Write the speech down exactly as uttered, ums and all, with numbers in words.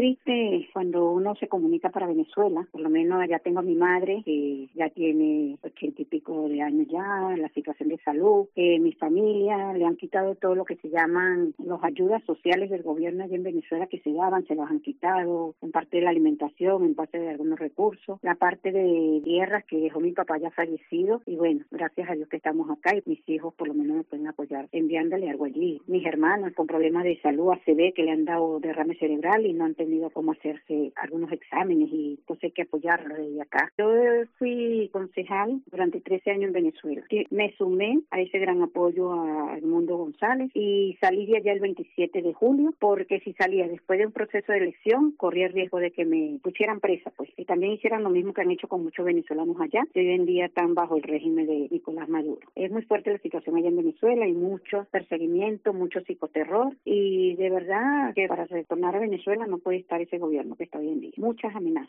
triste cuando uno se comunica para Venezuela. Por lo menos allá tengo a mi madre, que ya tiene ochenta y pico de años ya, la situación de salud. Eh, mi familia le han quitado todo lo que se llaman las ayudas sociales del gobierno allá en Venezuela que se daban, se los han quitado, en parte de la alimentación, en parte de algunos recursos, la parte de tierras que dejó mi papá ya fallecido. Y bueno, gracias a Dios que estamos acá y mis hijos por lo menos me pueden apoyar enviándole algo allí. Mis hermanos con problemas de salud, A C V, que le han dado derrame cerebral y no han tenido cómo hacerse algunos exámenes y entonces hay que apoyarlos desde acá. Yo fui concejal durante trece años en Venezuela. Me sumé a ese gran apoyo a Edmundo González y salí de allá el veintisiete de julio porque si salía después de un proceso de elección corría el riesgo de que me pusieran presa, pues, y también hicieran lo mismo que han hecho con muchos venezolanos allá, que hoy en día están bajo el régimen de Nicolás Maduro. Es muy fuerte la situación allá en Venezuela, hay mucho perseguimiento, mucho psicoterror y de verdad que para retornar a Venezuela no puede estar ese gobierno que está hoy en día. Muchas amenazas.